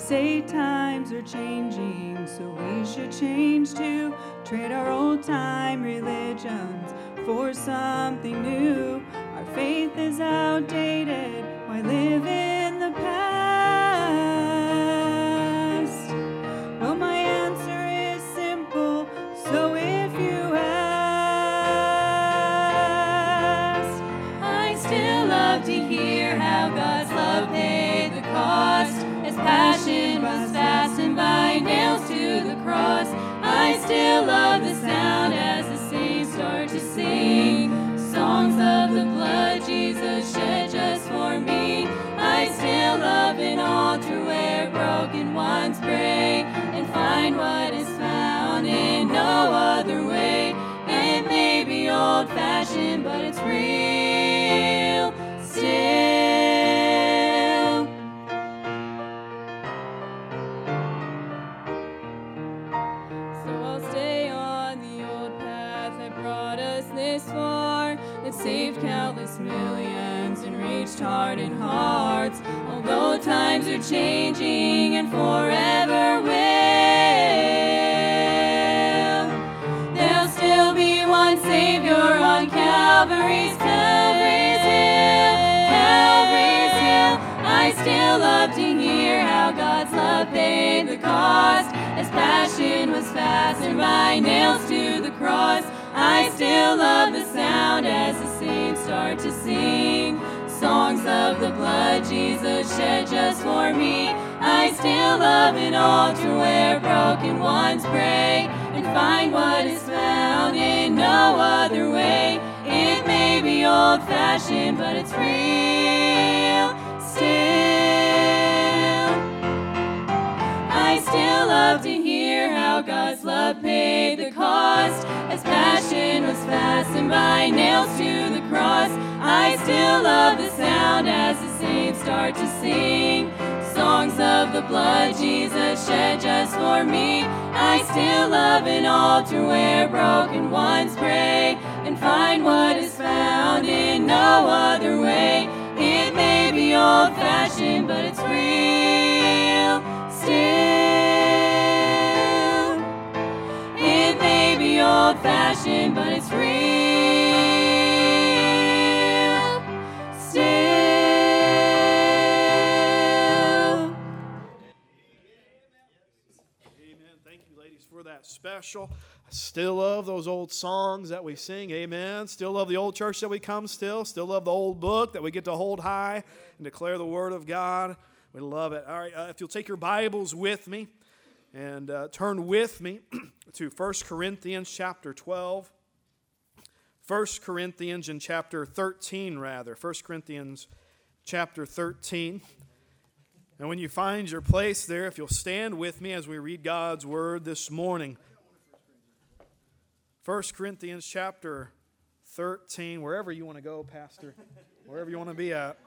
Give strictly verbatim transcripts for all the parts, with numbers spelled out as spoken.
say times are changing, so we should change too. Trade our old-time religions for something new. Our faith is outdated, why live in the past? Well, my answer is simple, so if you ask, I still love to hear how God's love paid the cost, as passion was fastened by nails to the cross. I still love the sound as the saints start to sing songs of the blood Jesus shed just for me. I still love an altar where broken ones pray and find what is found in no other way. It may be old-fashioned, but it's real still. So I'll stay on the old path that brought us this far, that saved countless millions and reached hardened hearts. Although times are changing and forever will, there'll still be one Savior on Calvary's, Calvary's Hill, Calvary's Hill. I still love to hear how God's love paid the cost, as passion was fastened by nails to the cross. I still love the sound as the saints start to sing songs of the blood Jesus shed just for me. I still love an altar where broken ones pray and find what is found in no other way. It may be old-fashioned, but it's real still. I still love to hear how God's love paid the cost, as passion was fastened by nails to the cross. I still love the sound as the saints start to sing songs of the blood Jesus shed just for me. I still love an altar where broken ones pray and find what is found in no other way. It may be old-fashioned, but it's real still. It may be old-fashioned, but it's real still. Amen. Thank you, ladies, for that special. I still love those old songs that we sing. Amen. Still love the old church that we come still. Still love the old book that we get to hold high and declare the Word of God. We love it. All right, uh, if you'll take your Bibles with me and uh, turn with me to First Corinthians chapter twelve. First Corinthians in chapter thirteen, rather. First Corinthians chapter thirteen. And when you find your place there, if you'll stand with me as we read God's Word this morning. First Corinthians chapter thirteen, wherever you want to go, Pastor, wherever you want to be at.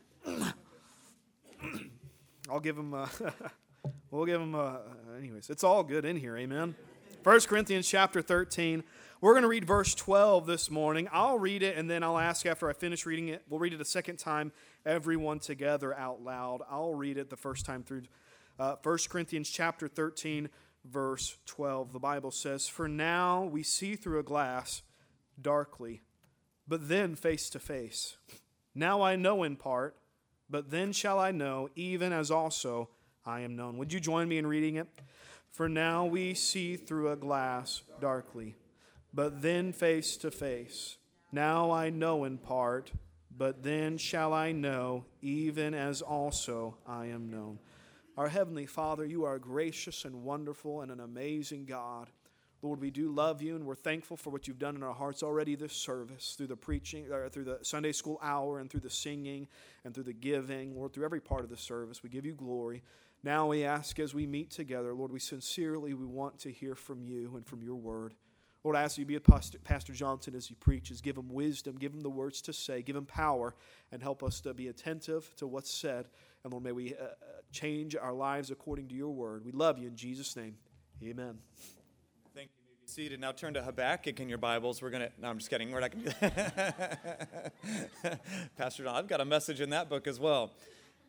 I'll give him a, we'll give him a, anyways, it's all good in here, amen. First Corinthians chapter thirteen. We're going to read verse twelve this morning. I'll read it, and then I'll ask after I finish reading it. We'll read it a second time, everyone together out loud. I'll read it the first time through uh, First Corinthians chapter thirteen, verse twelve. The Bible says, "For now we see through a glass darkly, but then face to face. Now I know in part, but then shall I know, even as also I am known." Would you join me in reading it? "For now we see through a glass darkly, but then face to face. Now I know in part, but then shall I know, even as also I am known." Our Heavenly Father, you are gracious and wonderful and an amazing God. Lord, we do love you, and we're thankful for what you've done in our hearts already this service, through the preaching, or through the Sunday school hour, and through the singing, and through the giving. Lord, through every part of the service, we give you glory. Now we ask as we meet together, Lord, we sincerely we want to hear from you and from your word. Lord, I ask you to be with Pastor, Pastor Johnson as he preaches. Give him wisdom, give him the words to say, give him power, and help us to be attentive to what's said. And Lord, may we uh, change our lives according to your word. We love you in Jesus' name. Amen. Thank you. You may be seated. Now turn to Habakkuk in your Bibles. We're going to, no, I'm just kidding. We're not going to do that. Pastor John, I've got a message in that book as well.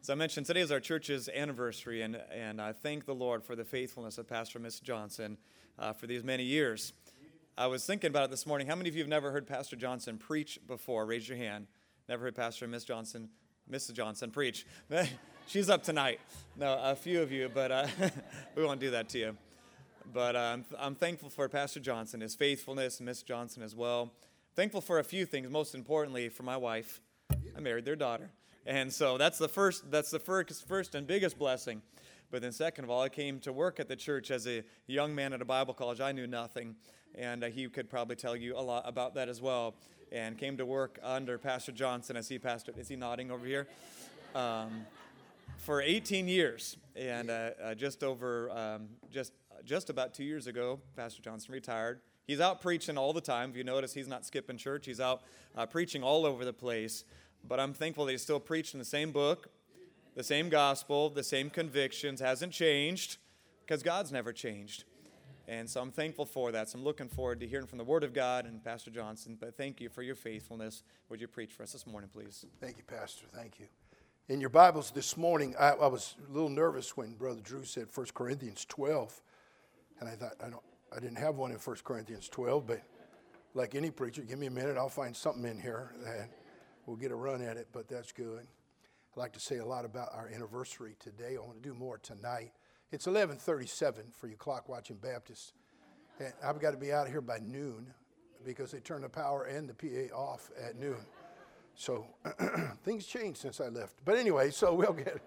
As I mentioned, today is our church's anniversary, and, and I thank the Lord for the faithfulness of Pastor and Miss Johnson uh, for these many years. I was thinking about it this morning. How many of you have never heard Pastor Johnson preach before? Raise your hand. Never heard Pastor and Miss Johnson, Missus Johnson preach. She's up tonight. No, a few of you, but uh, we won't do that to you. But uh, I'm, I'm thankful for Pastor Johnson, his faithfulness, and Miss Johnson as well. Thankful for a few things, most importantly for my wife. I married their daughter. And so that's the first that's the first, first and biggest blessing. But then second of all, I came to work at the church as a young man at a Bible college. I knew nothing, and uh, he could probably tell you a lot about that as well. And came to work under Pastor Johnson as he pastored. Is he nodding over here? Um, for eighteen years, and uh, uh, just over um, just just about two years ago, Pastor Johnson retired. He's out preaching all the time. If you notice, he's not skipping church. He's out uh, preaching all over the place. But I'm thankful that he's still preaching the same book, the same gospel, the same convictions, hasn't changed, because God's never changed. And so I'm thankful for that. So I'm looking forward to hearing from the Word of God and Pastor Johnson. But thank you for your faithfulness. Would you preach for us this morning, please? Thank you, Pastor. Thank you. In your Bibles this morning, I, I was a little nervous when Brother Drew said First Corinthians twelve. And I thought, I don't, I didn't have one in First Corinthians twelve, but like any preacher, give me a minute, I'll find something in here that we'll get a run at it, but that's good. I'd like to say a lot about our anniversary today. I want to do more tonight. It's eleven thirty-seven for you clock-watching Baptists. And I've got to be out of here by noon because they turn the power and the P A off at noon. So things changed since I left. But anyway, so we'll get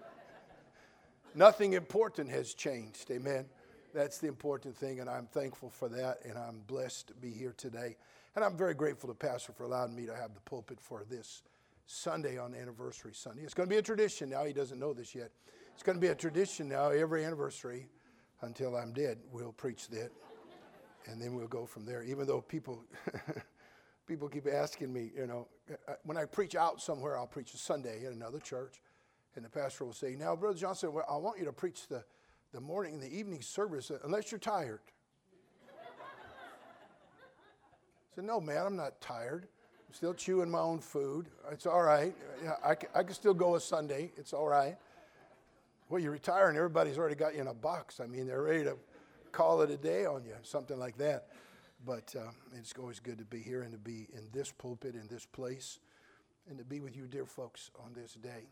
nothing important has changed. Amen. That's the important thing, and I'm thankful for that, and I'm blessed to be here today. And I'm very grateful to Pastor for allowing me to have the pulpit for this Sunday on Anniversary Sunday. It's going to be a tradition now. He doesn't know this yet. It's going to be a tradition now. Every anniversary until I'm dead, we'll preach that, and then we'll go from there. Even though people people keep asking me, you know, when I preach out somewhere, I'll preach a Sunday at another church, and the pastor will say, now, Brother Johnson, well, I want you to preach the, the morning and the evening service unless you're tired. I said, no, man, I'm not tired. I'm still chewing my own food. It's all right. Yeah, I, can, I can still go a Sunday. It's all right. Well, you retire and everybody's already got you in a box. I mean, they're ready to call it a day on you, something like that. But uh, it's always good to be here and to be in this pulpit, in this place, and to be with you, dear folks, on this day.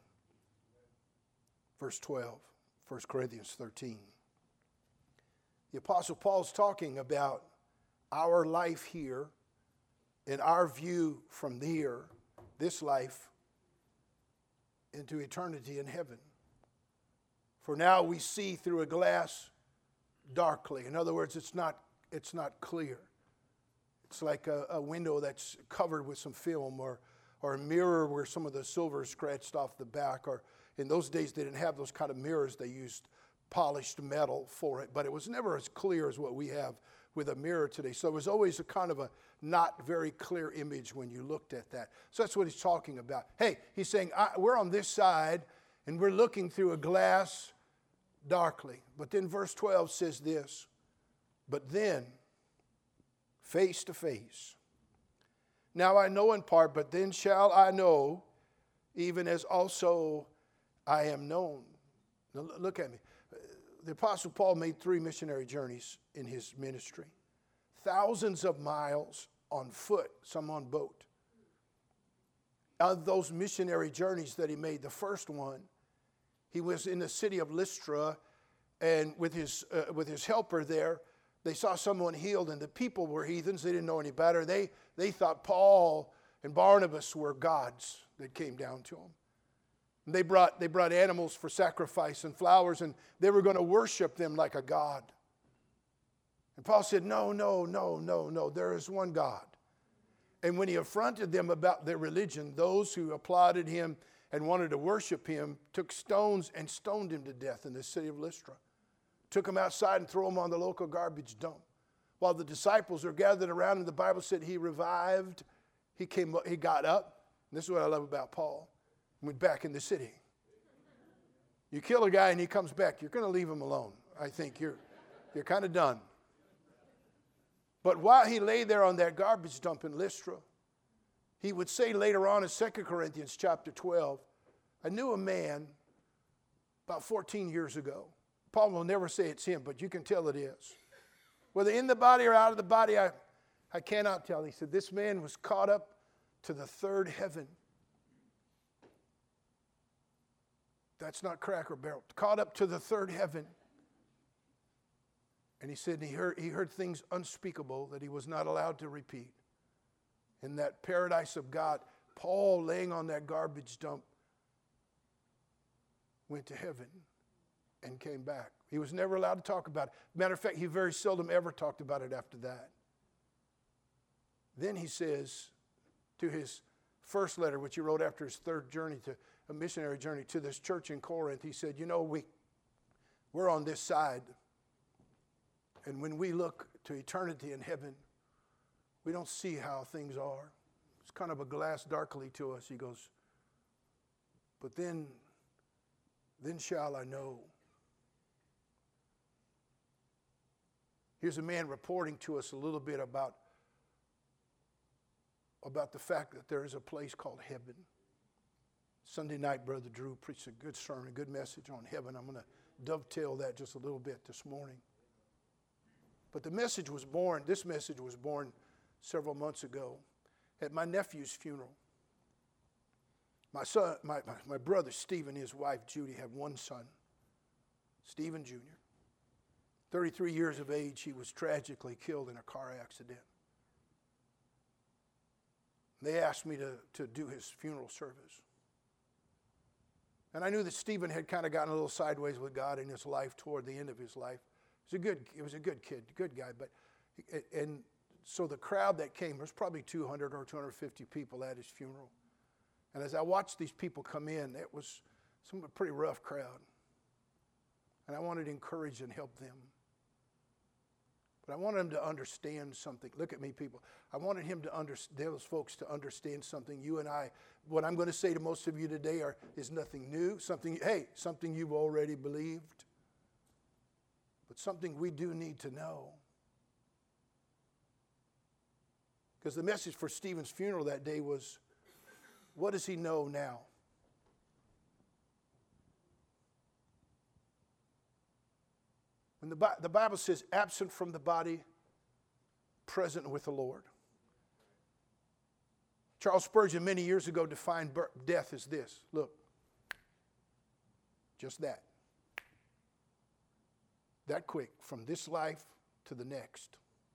Verse twelve, First Corinthians thirteen. The Apostle Paul's talking about our life here, in our view from here, this life, into eternity in heaven. For now we see through a glass darkly. In other words, it's not, it's not clear. It's like a, a window that's covered with some film, or, or a mirror where some of the silver is scratched off the back. Or in those days they didn't have those kind of mirrors. They used polished metal for it, but it was never as clear as what we have with a mirror today. So it was always a kind of a not very clear image when you looked at that. So that's what he's talking about. Hey, he's saying, I, we're on this side, and we're looking through a glass darkly. But then verse twelve says this, but then, face to face. Now I know in part, but then shall I know, even as also I am known. Now look at me. The Apostle Paul made three missionary journeys in his ministry. Thousands of miles on foot, some on boat. Of those missionary journeys that he made, the first one, he was in the city of Lystra, and with his uh, with his helper there, they saw someone healed, and the people were heathens. They didn't know any better. They, they thought Paul and Barnabas were gods that came down to them. And they brought, they brought animals for sacrifice and flowers, and they were going to worship them like a god. And Paul said, no, no, no, no, no, there is one God. And when he affronted them about their religion, those who applauded him and wanted to worship him took stones and stoned him to death in the city of Lystra. Took him outside and threw him on the local garbage dump. While the disciples were gathered around, and the Bible said he revived, he came, he got up. And this is what I love about Paul. Went back in the city. You kill a guy and he comes back, you're going to leave him alone. I think you're, you're kind of done. But while he lay there on that garbage dump in Lystra, he would say later on in Second Corinthians chapter twelve, I knew a man about fourteen years ago. Paul will never say it's him, but you can tell it is. Whether in the body or out of the body, I, I cannot tell. He said, this man was caught up to the third heaven. That's not Cracker Barrel. Caught up to the third heaven. And he said he heard, he heard things unspeakable that he was not allowed to repeat. In that paradise of God, Paul, laying on that garbage dump, went to heaven and came back. He was never allowed to talk about it. Matter of fact, he very seldom ever talked about it after that. Then he says to his first letter, which he wrote after his third journey, to a missionary journey to this church in Corinth, he said, you know, we, we're on this side. And when we look to eternity in heaven, we don't see how things are. It's kind of a glass darkly to us. He goes, but then, then shall I know. Here's a man reporting to us a little bit about, about the fact that there is a place called heaven. Sunday night, Brother Drew preached a good sermon, a good message on heaven. I'm going to dovetail that just a little bit this morning. But the message was born, this message was born several months ago at my nephew's funeral. My son, my, my, my brother Stephen and his wife Judy have one son, Stephen Junior thirty-three years of age, he was tragically killed in a car accident. They asked me to, to do his funeral service. And I knew that Stephen had kind of gotten a little sideways with God in his life toward the end of his life. He was a good, he was a good kid, good guy. But and so the crowd that came, there was probably two hundred or two hundred fifty people at his funeral. And as I watched these people come in, it was some a pretty rough crowd. And I wanted to encourage and help them. But I wanted them to understand something. Look at me, people. I wanted him to understand, those folks to understand something. You and I, what I'm going to say to most of you today are, is nothing new. Something, hey, something you've already believed. But something we do need to know. Because the message for Stephen's funeral that day was, what does he know now? When the, the Bible says, absent from the body, present with the Lord. Charles Spurgeon many years ago defined death as this. Look, just that. That quick, from this life to the next.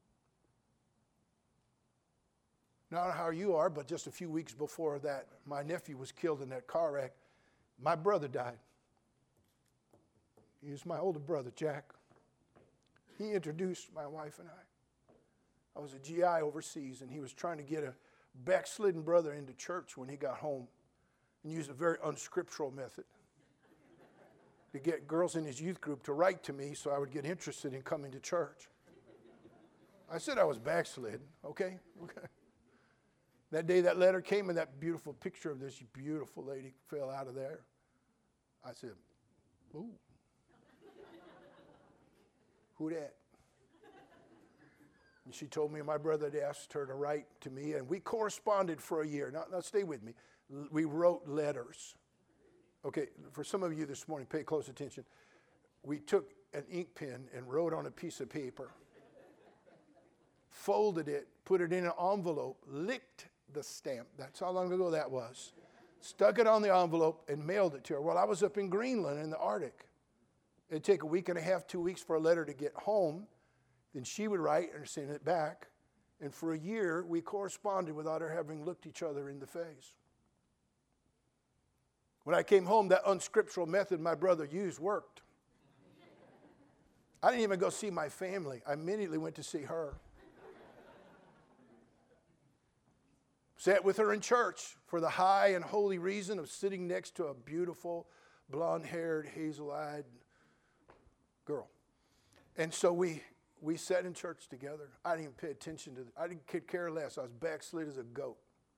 Now, I don't know how you are, but just a few weeks before that, my nephew was killed in that car wreck. My brother died. He was my older brother, Jack. He introduced my wife and I. I was a G I overseas, and he was trying to get a backslidden brother into church when he got home and used a very unscriptural method to get girls in his youth group to write to me so I would get interested in coming to church. I said I was backslidden, okay? Okay. That day that letter came and that beautiful picture of this beautiful lady fell out of there. I said, ooh. Who that? And she told me my brother had asked her to write to me, and we corresponded for a year. Now, now stay with me. We wrote letters. Okay, for some of you this morning, pay close attention. We took an ink pen and wrote on a piece of paper, folded it, put it in an envelope, licked the stamp. That's how long ago that was. Stuck it on the envelope and mailed it to her. Well, I was up in Greenland in the Arctic. It'd take a week and a half, two weeks for a letter to get home. Then she would write and send it back. And for a year, we corresponded without her having looked each other in the face. When I came home, that unscriptural method my brother used worked. I didn't even go see my family. I immediately went to see her. Sat with her in church for the high and holy reason of sitting next to a beautiful, blonde-haired, hazel-eyed girl. And so we we sat in church together. I didn't even pay attention to it. I didn't care less. I was backslid as a goat.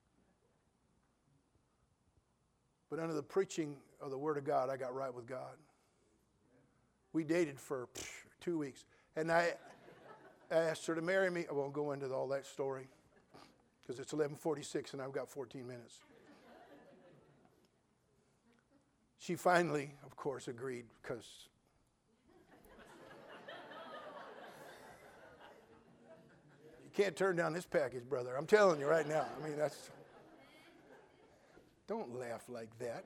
But under the preaching of the Word of God, I got right with God. We dated for pff, two weeks. And I asked her to marry me. I won't go into all that story because it's eleven forty-six and I've got fourteen minutes. She finally, of course, agreed because you can't turn down this package, brother. I'm telling you right now. I mean, that's... Don't laugh like that.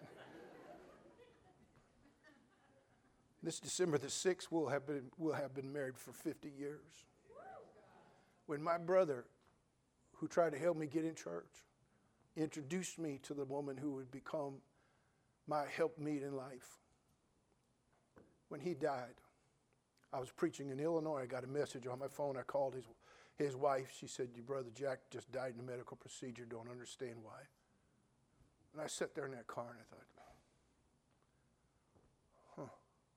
This December the sixth, we'll have been, we'll have been married for fifty years. When my brother, who tried to help me get in church, introduced me to the woman who would become my helpmeet in life. When he died, I was preaching in Illinois. I got a message on my phone. I called his, his wife. She said, your brother Jack just died in a medical procedure. Don't understand why. And I sat there in that car and I thought, huh.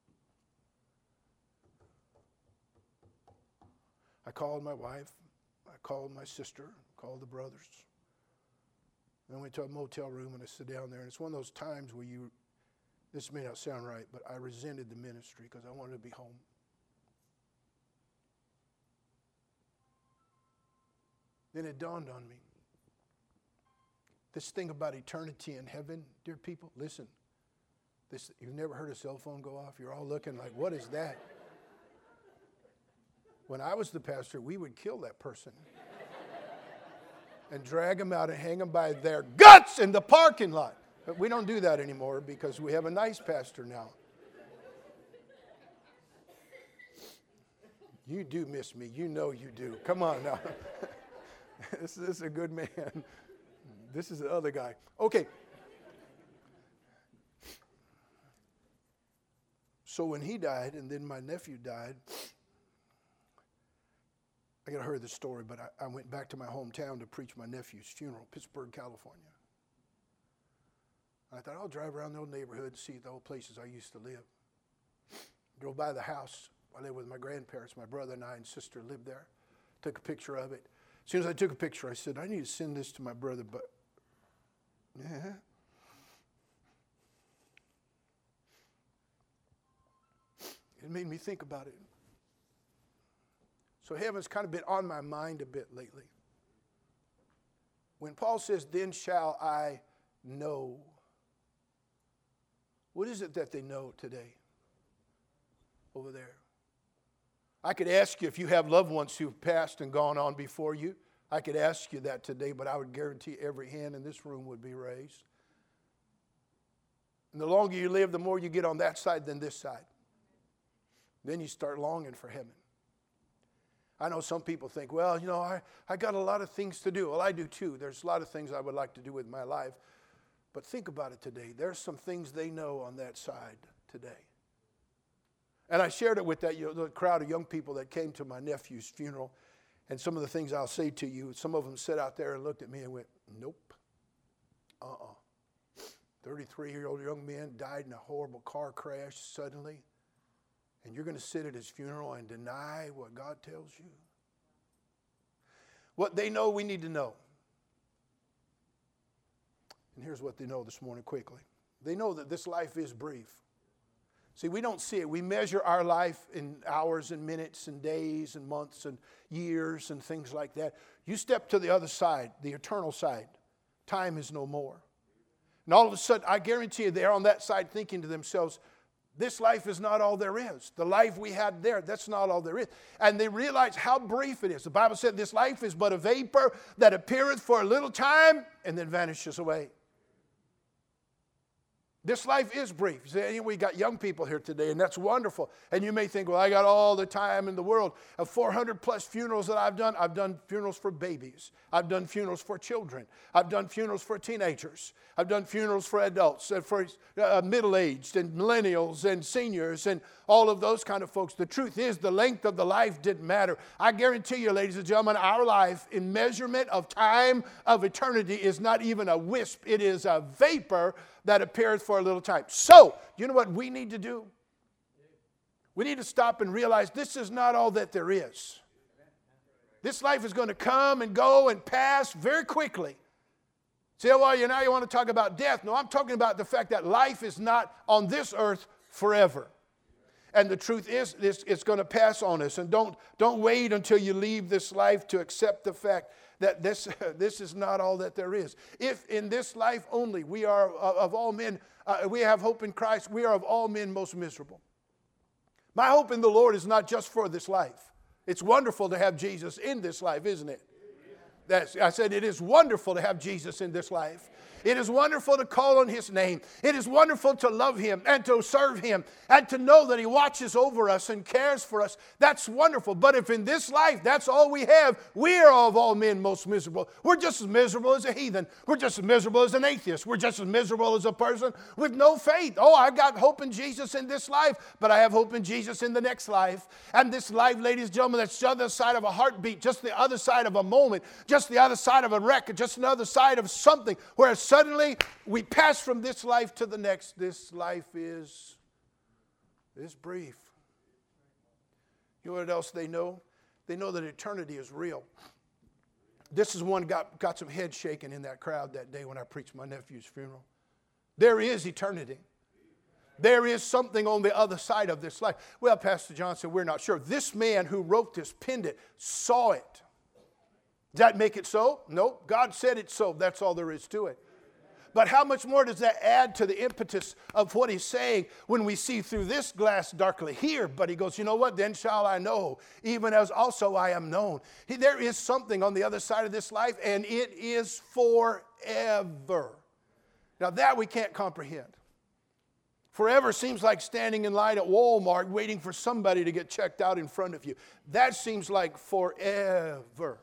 I called my wife. I called my sister. Called the brothers. And I went to a motel room and I sat down there. And it's one of those times where you, this may not sound right, but I resented the ministry because I wanted to be home. Then it dawned on me. This thing about eternity in heaven, dear people, listen. This, you've never heard a cell phone go off? You're all looking like, what is that? When I was the pastor, we would kill that person and drag them out and hang them by their guts in the parking lot. But we don't do that anymore because we have a nice pastor now. You do miss me. You know you do. Come on now. this, this is a good man. This is the other guy. Okay. So when he died and then my nephew died, I got to hear the story, but I, I went back to my hometown to preach my nephew's funeral, Pittsburgh, California. I thought, I'll drive around the old neighborhood and see the old places I used to live. Drove by the house. I lived with my grandparents. My brother and I and sister lived there. Took a picture of it. As soon as I took a picture, I said, I need to send this to my brother, but yeah. It made me think about it. So heaven's kind of been on my mind a bit lately. When Paul says, then shall I know, what is it that they know today over there? I could ask you if you have loved ones who've passed and gone on before you. I could ask you that today, but I would guarantee every hand in this room would be raised. And the longer you live, the more you get on that side than this side. Then you start longing for heaven. I know some people think, well, you know, I, I got a lot of things to do. Well, I do too. There's a lot of things I would like to do with my life. But think about it today. There's some things they know on that side today. And I shared it with that you know, the crowd of young people that came to my nephew's funeral. And some of the things I'll say to you, some of them sat out there and looked at me and went, nope. Uh-uh. thirty-three-year-old young man died in a horrible car crash suddenly. And you're going to sit at his funeral and deny what God tells you? What they know, we need to know. And here's what they know this morning quickly. They know that this life is brief. See, we don't see it. We measure our life in hours and minutes and days and months and years and things like that. You step to the other side, the eternal side. Time is no more. And all of a sudden, I guarantee you, they're on that side thinking to themselves, this life is not all there is. The life we had there, that's not all there is. And they realize how brief it is. The Bible said this life is but a vapor that appeareth for a little time and then vanishes away. This life is brief. See, we got young people here today, and that's wonderful. And you may think, well, I got all the time in the world. Of four hundred plus funerals that I've done, I've done funerals for babies. I've done funerals for children. I've done funerals for teenagers. I've done funerals for adults, and for uh, middle-aged, and millennials, and seniors, and all of those kind of folks. The truth is, the length of the life didn't matter. I guarantee you, ladies and gentlemen, our life in measurement of time, of eternity, is not even a wisp. It is a vapor that appears for a little time. So, you know what we need to do? We need to stop and realize this is not all that there is. This life is going to come and go and pass very quickly. Say, well, you know, you want to talk about death. No, I'm talking about the fact that life is not on this earth forever. And the truth is, it's, it's going to pass on us. And don't, don't wait until you leave this life to accept the fact that this, this is not all that there is. If in this life only we are of, of all men, uh, we have hope in Christ, we are of all men most miserable. My hope in the Lord is not just for this life. It's wonderful to have Jesus in this life, isn't it? That's, I said it is wonderful to have Jesus in this life. It is wonderful to call on His name. It is wonderful to love Him and to serve Him and to know that He watches over us and cares for us. That's wonderful. But if in this life that's all we have, we are of all men most miserable. We're just as miserable as a heathen. We're just as miserable as an atheist. We're just as miserable as a person with no faith. Oh, I got hope in Jesus in this life, but I have hope in Jesus in the next life. And this life, ladies and gentlemen, that's the other side of a heartbeat, just the other side of a moment, just the other side of a wreck, just another side of something where suddenly we pass from this life to the next. This life is, is brief. You know what else they know? They know that eternity is real. This is one got, got some head shaking in that crowd that day when I preached my nephew's funeral. There is eternity. There is something on the other side of this life. Well, Pastor John said, we're not sure. This man who wrote this, penned it, saw it. Does that make it so? No. God said it so. That's all there is to it. But how much more does that add to the impetus of what he's saying when we see through this glass darkly here? But he goes, you know what? Then shall I know, even as also I am known. He, there is something on the other side of this life, and it is forever. Now that we can't comprehend. Forever seems like standing in line at Walmart waiting for somebody to get checked out in front of you. That seems like forever.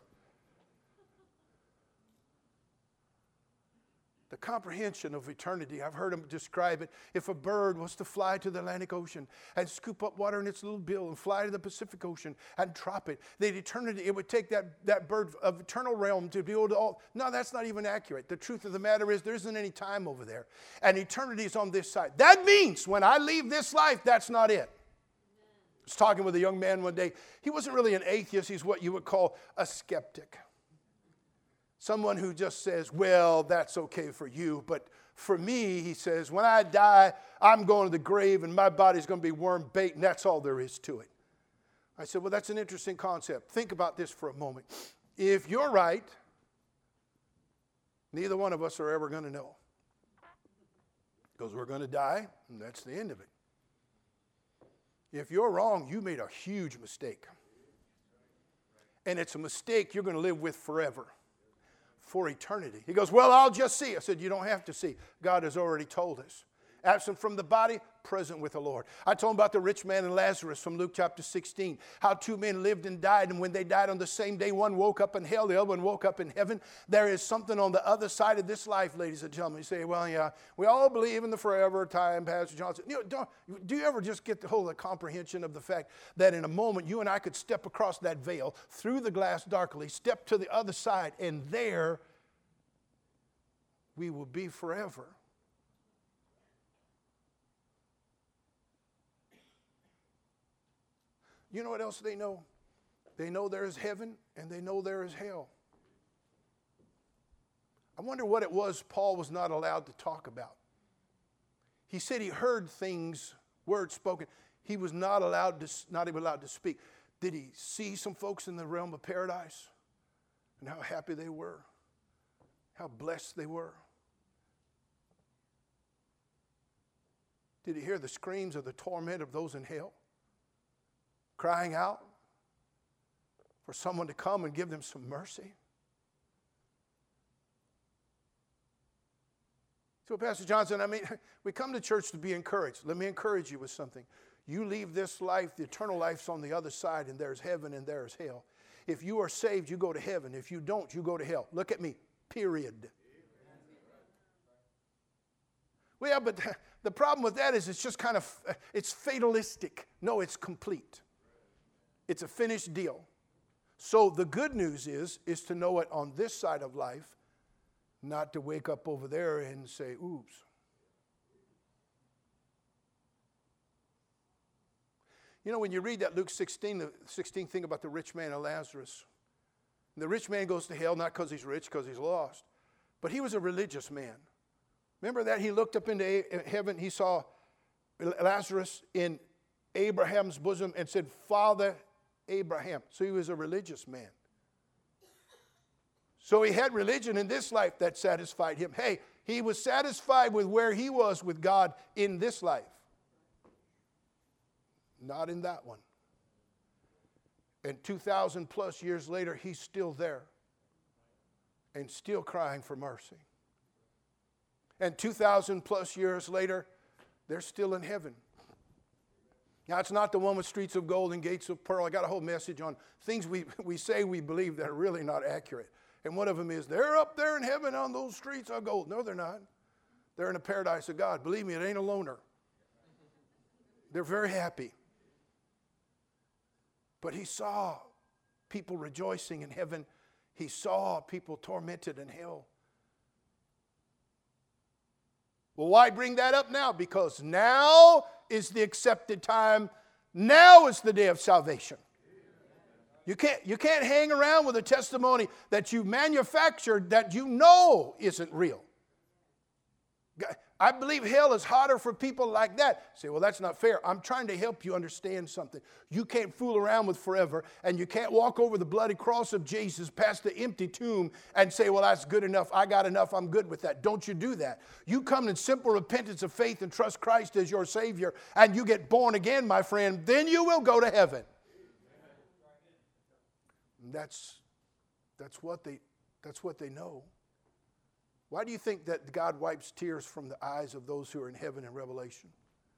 The comprehension of eternity, I've heard them describe it. If a bird was to fly to the Atlantic Ocean and scoop up water in its little bill and fly to the Pacific Ocean and drop it, the eternity, it would take that, that bird of eternal realm to be able to all. No, that's not even accurate. The truth of the matter is there isn't any time over there. And eternity is on this side. That means when I leave this life, that's not it. I was talking with a young man one day. He wasn't really an atheist. He's what you would call a skeptic. Someone who just says, well, that's okay for you. But for me, he says, when I die, I'm going to the grave and my body's going to be worm bait, and that's all there is to it. I said, well, that's an interesting concept. Think about this for a moment. If you're right, neither one of us are ever going to know. Because we're going to die, and that's the end of it. If you're wrong, you made a huge mistake. And it's a mistake you're going to live with forever. For eternity. He goes, well, I'll just see. I said, you don't have to see. God has already told us. Absent from the body, present with the Lord. I told him about the rich man and Lazarus from Luke chapter sixteen. How two men lived and died, and when they died on the same day, one woke up in hell, the other one woke up in heaven. There is something on the other side of this life, ladies and gentlemen. You say, well, yeah, we all believe in the forever time, Pastor Johnson. You know, don't, do you ever just get the whole comprehension of the fact that in a moment you and I could step across that veil, through the glass darkly, step to the other side, and there we will be forever. You know what else they know? They know there is heaven and they know there is hell. I wonder what it was Paul was not allowed to talk about. He said he heard things, words spoken. He was not allowed to, not even allowed to speak. Did he see some folks in the realm of paradise and how happy they were? How blessed they were? Did he hear the screams of the torment of those in hell? Crying out for someone to come and give them some mercy. So, Pastor Johnson, I mean, we come to church to be encouraged. Let me encourage you with something. You leave this life, the eternal life's on the other side, and there's heaven and there's hell. If you are saved, you go to heaven. If you don't, you go to hell. Look at me, period. Well, yeah, but the problem with that is it's just kind of, it's fatalistic. No, it's complete. It's a finished deal. So the good news is, is to know it on this side of life, not to wake up over there and say, oops. You know, when you read that Luke sixteen, the sixteenth thing about the rich man and Lazarus, the rich man goes to hell not because he's rich, because he's lost, but he was a religious man. Remember that? He looked up into heaven, he saw Lazarus in Abraham's bosom and said, Father Abraham. So he was a religious man. So he had religion in this life that satisfied him. Hey, he was satisfied with where he was with God in this life. Not in that one. And two thousand plus years later, he's still there. And still crying for mercy. And two thousand plus years later, they're still in heaven. Now, it's not the one with streets of gold and gates of pearl. I got a whole message on things we, we say we believe that are really not accurate. And one of them is, they're up there in heaven on those streets of gold. No, they're not. They're in the paradise of God. Believe me, it ain't a loner. They're very happy. But he saw people rejoicing in heaven. He saw people tormented in hell. Well, why bring that up now? Because now is the accepted time. Now is the day of salvation. You can't, you can't hang around with a testimony that you manufactured that you know isn't real. I believe hell is harder for people like that. Say, well, that's not fair. I'm trying to help you understand something. You can't fool around with forever, and you can't walk over the bloody cross of Jesus past the empty tomb and say, well, that's good enough. I got enough. I'm good with that. Don't you do that. You come in simple repentance of faith and trust Christ as your Savior, and you get born again, my friend, then you will go to heaven. That's, that's, what they, that's what they know. Why do you think that God wipes tears from the eyes of those who are in heaven in Revelation?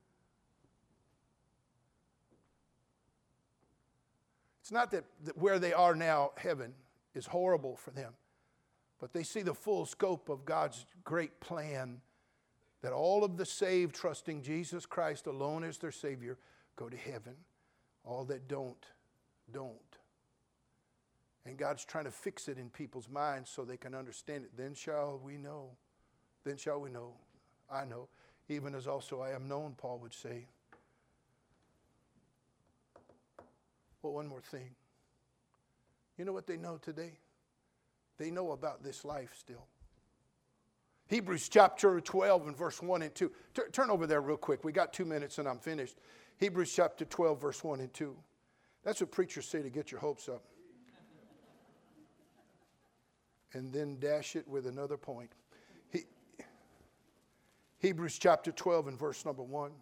It's not that, that where they are now, heaven, is horrible for them, but they see the full scope of God's great plan that all of the saved, trusting Jesus Christ alone as their Savior, go to heaven. All that don't, don't. And God's trying to fix it in people's minds so they can understand it. Then shall we know. Then shall we know. I know. Even as also I am known, Paul would say. Well, one more thing. You know what they know today? They know about this life still. Hebrews chapter twelve and verse one and two. T- turn over there real quick. We got two minutes and I'm finished. Hebrews chapter twelve, verse one and two. That's what preachers say to get your hopes up. And then dash it with another point. He, Hebrews chapter twelve and verse number one.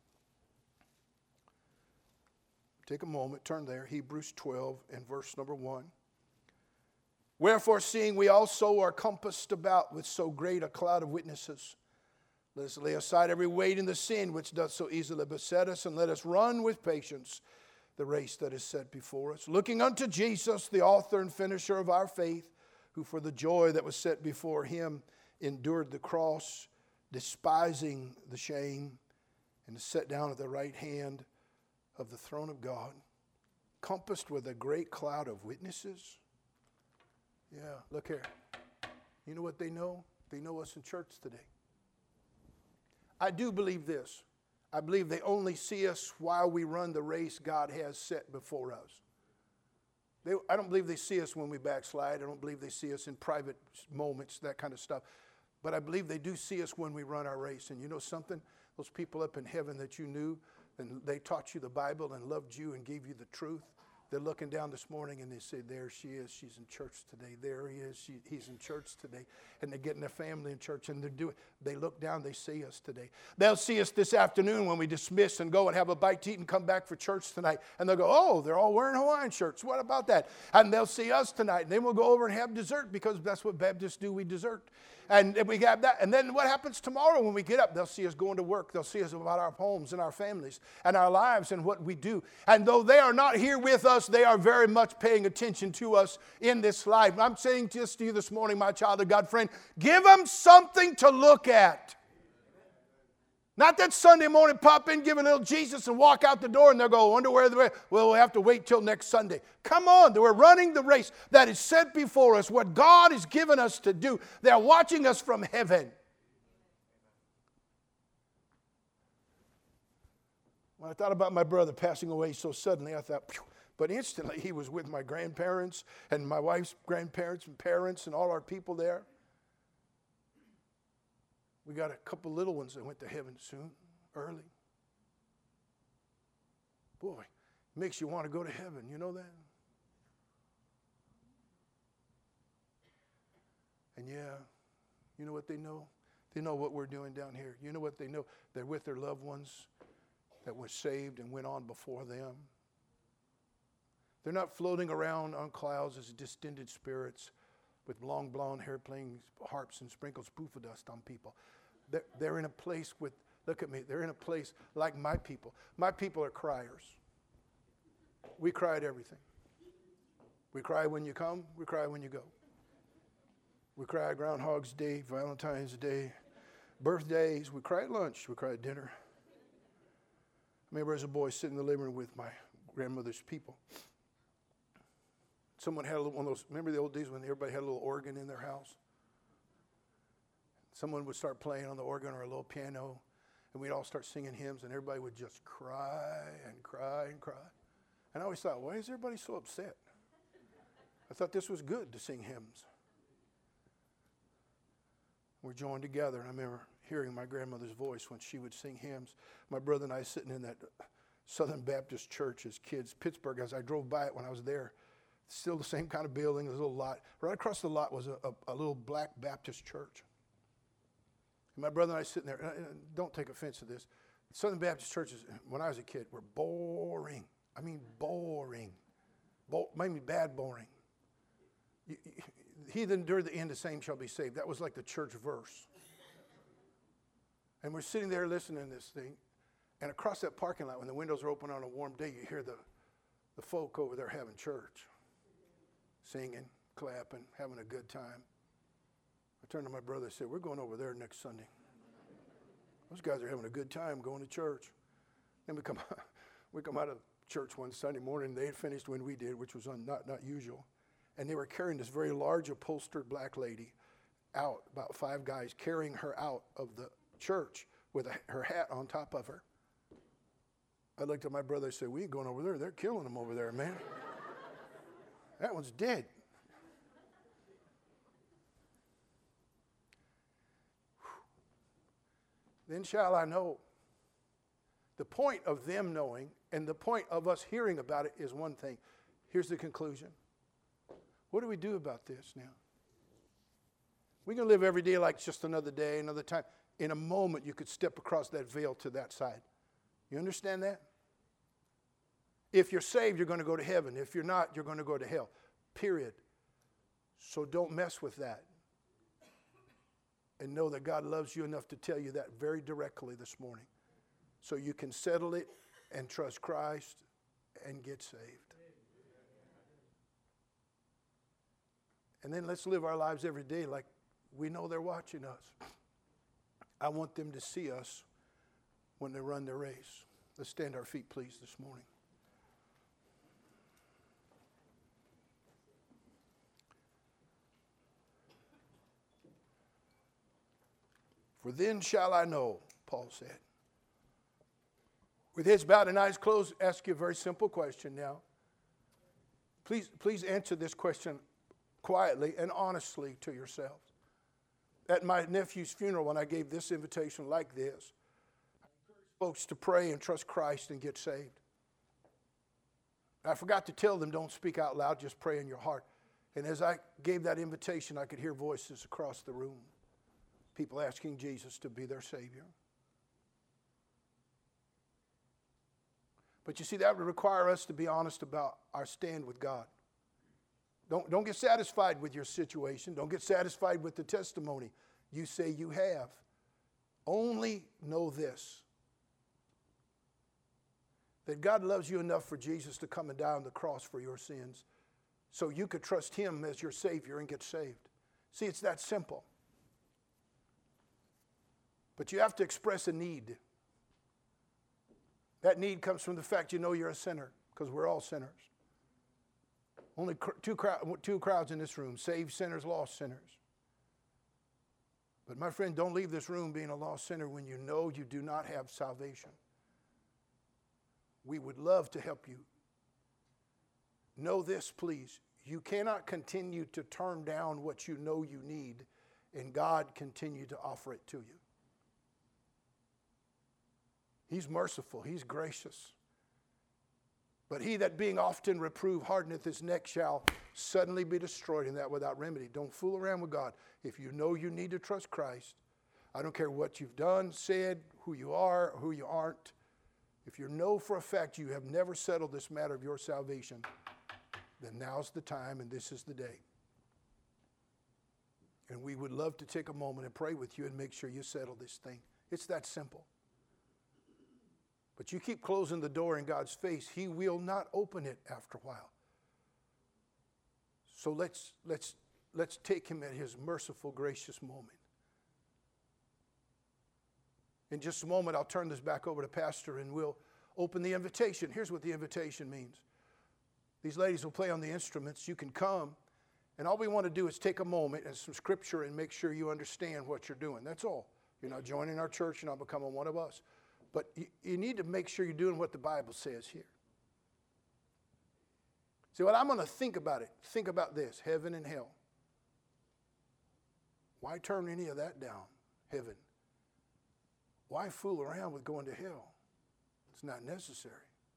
Take a moment, turn there. Hebrews twelve and verse number one. Wherefore, seeing we also are compassed about with so great a cloud of witnesses, let us lay aside every weight and the sin which doth so easily beset us, and let us run with patience the race that is set before us, looking unto Jesus, the author and finisher of our faith, who for the joy that was set before him endured the cross, despising the shame, and is set down at the right hand of the throne of God, compassed with a great cloud of witnesses. Yeah, look here. You know what they know? They know us in church today. I do believe this. I believe they only see us while we run the race God has set before us. They, I don't believe they see us when we backslide. I don't believe they see us in private moments, that kind of stuff. But I believe they do see us when we run our race. And you know something? Those people up in heaven that you knew, and they taught you the Bible and loved you and gave you the truth, they're looking down this morning and they say, there she is. She's in church today. There he is. She, he's in church today. And they're getting their family in church, and they're doing. They look down. They see us today. They'll see us this afternoon when we dismiss and go and have a bite to eat and come back for church tonight. And they'll go, oh, they're all wearing Hawaiian shirts. What about that? And they'll see us tonight. And then we'll go over and have dessert, because that's what Baptists do. We dessert. And we have that. And then what happens tomorrow when we get up? They'll see us going to work. They'll see us about our homes and our families and our lives and what we do. And though they are not here with us, they are very much paying attention to us in this life. I'm saying just to you this morning, my child of God friend, give them something to look at. Not that Sunday morning pop in, give a little Jesus and walk out the door and they'll go, I wonder where they're at. Well, we'll have to wait till next Sunday. Come on, we're running the race that is set before us, what God has given us to do. They're watching us from heaven. When I thought about my brother passing away so suddenly, I thought, phew. But instantly he was with my grandparents and my wife's grandparents and parents and all our people there. We got a couple little ones that went to heaven soon, early. Boy, it makes you want to go to heaven. You know that? And yeah, you know what they know? They know what we're doing down here. You know what they know? They're with their loved ones that were saved and went on before them. They're not floating around on clouds as distended spirits with long blonde hair playing harps and sprinkles poof of dust on people. They're, they're in a place with, look at me, they're in a place like my people. My people are criers. We cry at everything. We cry when you come, we cry when you go. We cry at Groundhog's Day, Valentine's Day, birthdays. We cry at lunch, we cry at dinner. I remember as a boy sitting in the living room with my grandmother's people. Someone had a little, one of those, remember the old days when everybody had a little organ in their house? Someone would start playing on the organ or a little piano, and we'd all start singing hymns, and everybody would just cry and cry and cry. And I always thought, why is everybody so upset? I thought this was good to sing hymns. We're joined together, and I remember hearing my grandmother's voice when she would sing hymns. My brother and I sitting in that Southern Baptist church as kids, Pittsburgh, as I drove by it when I was there. Still the same kind of building, there's a little lot. Right across the lot was a, a, a little black Baptist church. And my brother and I sitting there, and don't take offense to this. Southern Baptist churches, when I was a kid, were boring. I mean boring. Bo- maybe bad boring. You, you, he that endured the end, the same shall be saved. That was like the church verse. And we're sitting there listening to this thing. And across that parking lot, when the windows are open on a warm day, you hear the, the folk over there having church. Singing, clapping, having a good time. I turned to my brother and said, we're going over there next Sunday. Those guys are having a good time going to church. Then we come, we come out of church one Sunday morning. They had finished when we did, which was un, not, not usual. And they were carrying this very large upholstered black lady out, about five guys carrying her out of the church with a, her hat on top of her. I looked at my brother and said, we ain't going over there. They're killing them over there, man. That one's dead. Then shall I know. The point of them knowing and the point of us hearing about it is one thing. Here's the conclusion. What do we do about this now? We're going to live every day like it's just another day, another time. In a moment, you could step across that veil to that side. You understand that? If you're saved, you're going to go to heaven. If you're not, you're going to go to hell. Period. So don't mess with that. And know that God loves you enough to tell you that very directly this morning. So you can settle it and trust Christ and get saved. And then let's live our lives every day like we know they're watching us. I want them to see us when they run their race. Let's stand our feet, please, this morning. For then shall I know, Paul said. With heads bowed and eyes closed, ask you a very simple question now. Please, please answer this question quietly and honestly to yourself. At my nephew's funeral, when I gave this invitation like this, I encouraged folks to pray and trust Christ and get saved. I forgot to tell them, don't speak out loud, just pray in your heart. And as I gave that invitation, I could hear voices across the room. People asking Jesus to be their Savior. But you see, that would require us to be honest about our stand with God. Don't, don't get satisfied with your situation. Don't get satisfied with the testimony you say you have. Only know this, that God loves you enough for Jesus to come and die on the cross for your sins so you could trust Him as your Savior and get saved. See, it's that simple. But you have to express a need. That need comes from the fact you know you're a sinner, because we're all sinners. Only two, two crowds in this room, saved sinners, lost sinners. But my friend, don't leave this room being a lost sinner when you know you do not have salvation. We would love to help you. Know this, please. You cannot continue to turn down what you know you need, and God continue to offer it to you. He's merciful. He's gracious. But he that being often reproved hardeneth his neck shall suddenly be destroyed, and that without remedy. Don't fool around with God. If you know you need to trust Christ, I don't care what you've done, said, who you are, or who you aren't. If you know for a fact you have never settled this matter of your salvation, then now's the time and this is the day. And we would love to take a moment and pray with you and make sure you settle this thing. It's that simple. But you keep closing the door in God's face, he will not open it after a while. So let's, let's, let's take him at his merciful, gracious moment. In just a moment, I'll turn this back over to Pastor and we'll open the invitation. Here's what the invitation means. These ladies will play on the instruments. You can come, and all we want to do is take a moment and some scripture and make sure you understand what you're doing. That's all. You're not joining our church, you're not becoming one of us. But you, you need to make sure you're doing what the Bible says here. See, what I'm going to think about it, think about this, heaven and hell. Why turn any of that down, heaven? Why fool around with going to hell? It's not necessary.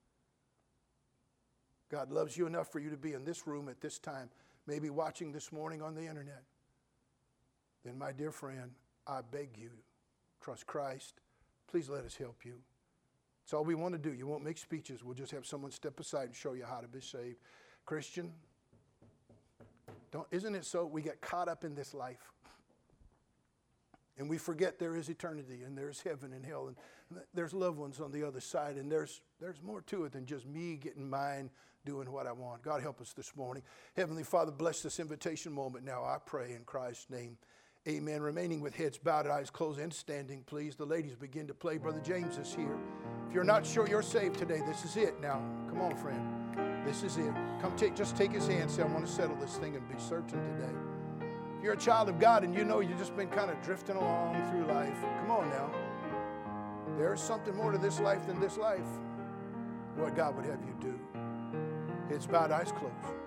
God loves you enough for you to be in this room at this time, maybe watching this morning on the internet. Then, my dear friend, I beg you, trust Christ. Please let us help you. It's all we want to do. You won't make speeches. We'll just have someone step aside and show you how to be saved. Christian, don't, isn't it so? We get caught up in this life. And we forget there is eternity, and there's heaven and hell, and there's loved ones on the other side, and there's, there's more to it than just me getting mine, doing what I want. God help us this morning. Heavenly Father, bless this invitation moment now, I pray in Christ's name. Amen. Remaining with heads bowed, eyes closed, and standing, please. The ladies begin to play. Brother James is here. If you're not sure you're saved today, this is it now. Come on, friend. This is it. Come take, just take his hand, say, I want to settle this thing and be certain today. If you're a child of God and you know you've just been kind of drifting along through life, come on now. There's something more to this life than this life. What God would have you do. Heads bowed, eyes closed.